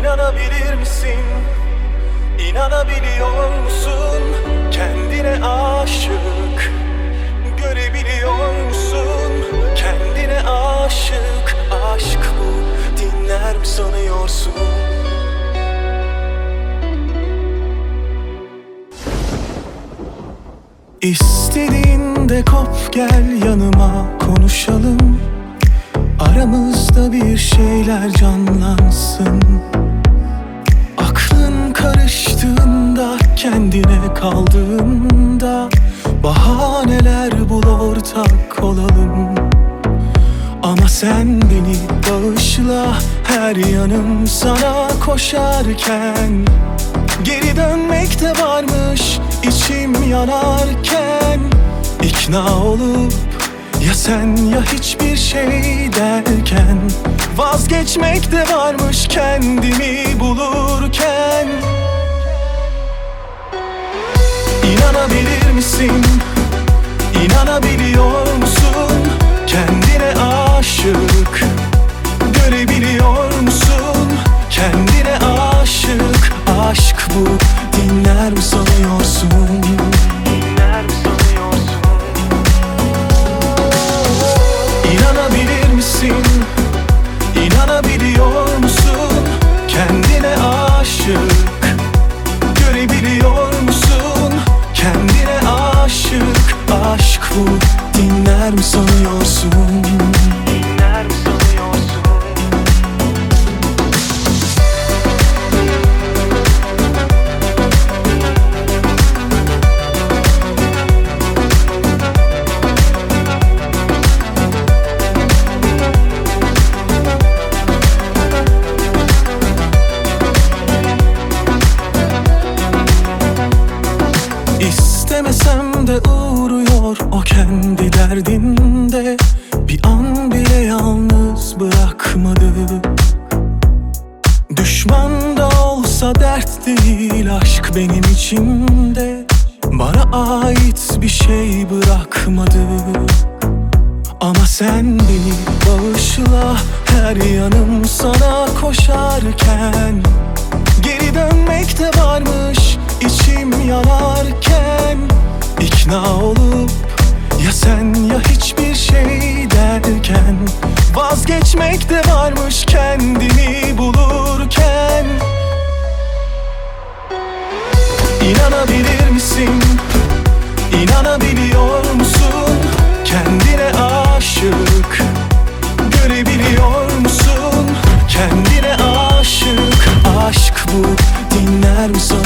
İnanabilir misin? İnanabiliyor musun? Kendine aşık. Görebiliyor musun? Kendine aşık. Aşk bu, dinler mi sanıyorsun? İstediğinde kop gel yanıma konuşalım. Aramızda bir şeyler canlansın. Aklın karıştığında, kendine kaldığında bahaneler bul, ortak olalım. Ama sen beni bağışla, her yanım sana koşarken. Geri dönmek de varmış içim yanarken. İkna olup ya sen ya hiçbir şey derken, vazgeçmek de varmış kendimi bulurken. İnanabilir misin? İnanabiliyor musun? Kendine aşık. Görebiliyor musun? Kendine aşık. Aşk bu, dinler mi sanıyorsun? Dinler mi sanıyorsun? İnanabilir misin? İnanabiliyor musun? Kendine aşık. Görebiliyor musun? Kendine aşık. Aşk bu, dinler mi sanıyorsun? Dinler mi sanıyorsun? İstemesem de uğruyor o kendi derdinde. Bir an bile yalnız bırakmadı. Düşman da olsa dert değil aşk benim içimde. Bana ait bir şey bırakmadı. Ama sen beni bağışla, her yanım sana koşarken. Geri dönmek de varmış içim yanarken. İkna olup ya sen ya hiçbir şey derken, vazgeçmek de varmış kendimi bulurken. İnanabilir misin? İnanabiliyor musun? Kendine aşık. Görebiliyor musun? Kendine aşık. Aşk bu, dinler mi sanıyorsun?